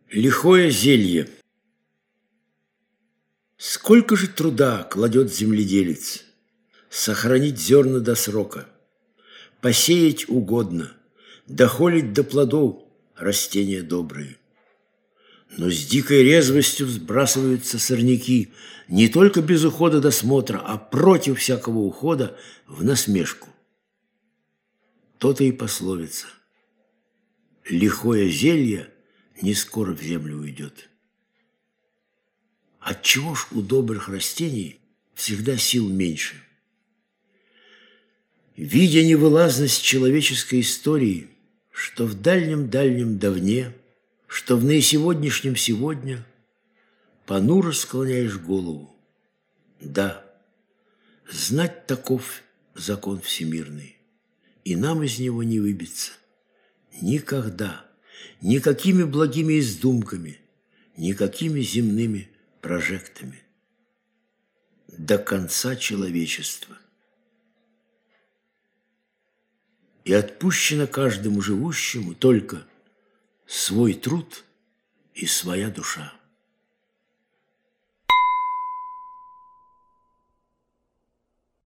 Лихое зелье. Сколько же труда кладет земледелец сохранить зерна до срока, посеять угодно, дохолить до плодов растения добрые. Но с дикой резвостью сбрасываются сорняки не только без ухода досмотра, а против всякого ухода в насмешку. То-то и пословица: лихое зелье не скоро в землю уйдет. Отчего ж у добрых растений всегда сил меньше? Видя невылазность человеческой истории, что в дальнем-дальнем давне, что в наисегодняшнем сегодня, понуро склоняешь голову. Да, знать таков закон всемирный, и нам из него не выбиться никогда, никакими благими издумками, никакими земными прожектами. До конца человечества. И отпущено каждому живущему только свой труд и своя душа.